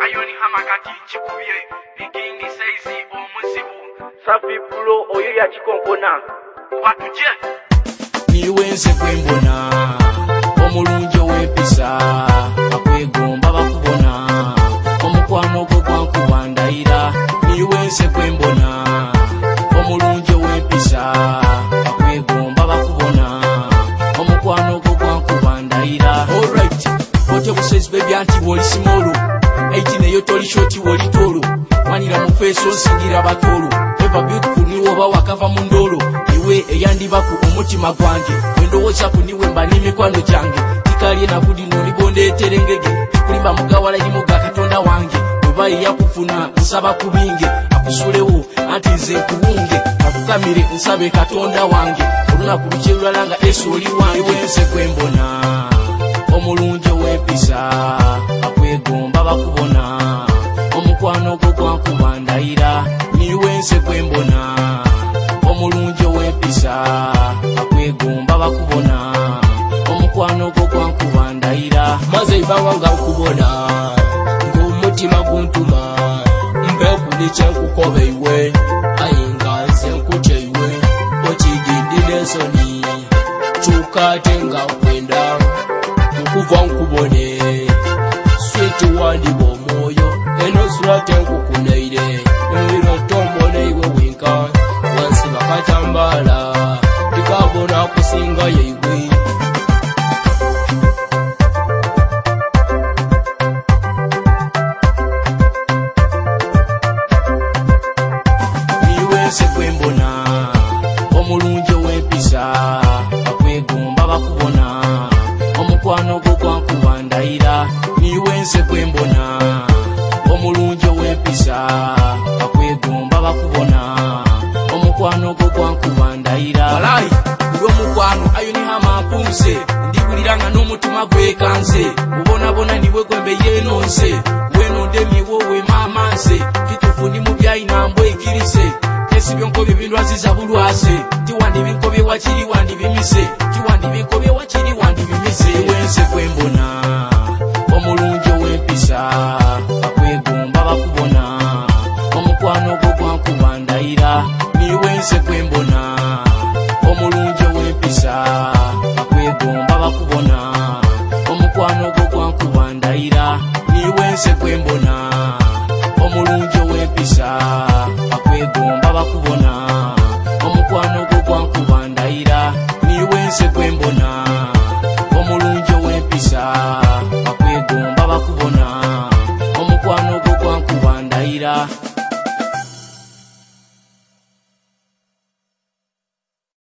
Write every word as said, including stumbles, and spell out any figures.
ayoni hamakati chikuye bigingi saizi omuzibu Safi Pulo oyo ya chikonkona batuje niwense kwembona omulungi ow'empisa bakwegomba bakubona omukwano gwo gwankubandayira niwense kwembona omulungi ow'empisa bakwegomba bakubona omukwano gwo gwankubandayira. Alright otyo busezi baby anti woli simolo eighty neyo toli shoti woli tolo manira mu feso singira batolo ever beautiful niwo oba wakava mu ndolo iwe eyandibaku omutima gwange wendowooza ku niwe mba n'emikwano gyange tikalye nakudi nolibondeeterengege kulimba mugawala yimuga katonda wange bweba yeyakufuna nsaba kubinge akusulewo anti nze nkuwunge akukamire nsabe katonda wange olunaku luki lulala nga eso oli wange wense kwembona omulungi ow'empisa bakwegomba bakubona omukwano gwo gwankubandayira niwense kwembona omulungi ow'empisa bakwegomba bakubona omukwano gwo gwankubandayira maze ibanga nga nkubona ng'omutima guntuma mbekuli kyenkukoba iwe ayinga nze nkutya iwe okigindi n'ensoni kyuka ate nga nkwenda okuva nkubone switi wandiba omwoyo eno sula tenkukunaire emiro tombona iwe winka wansi bakatambala tikabona kusinga yeiwe niwense kwembona omulungi ow'empisa bakwegomba bakubona omukwano gwo gwankubandayira niwense kwembona omulungi ow'empisa bakwegomba bakubona omukwano gwo gwankubandayira walayi buli omukwano ayoniha mampunse ndibuliranga n'omutima gwekanze mubonabona niwe gwembe yenonse wenondemiwo we mamanse kitufu ndi mu byayinambwe ikirize esibyo nkobye bindwaziza bulwase tiwandi binkobye wakiri wandi bimise tiwandi binkobye wakiri wandi bimise wense kwembona omulungi ow'empisa bakwegomba bakubona omukwano gwo gwankubandayira niwense kwembona omulungi ow'empisa bakwegomba bakubona omukwano gwo gwankubandayira niwense kwembona omulungi ow'empisa bakwegomba bakubona omukwano gwo gwankubandayira niwense kwembona omulungi ow'empisa bakwegomba bakubona omukwano gwo gwankubandayira.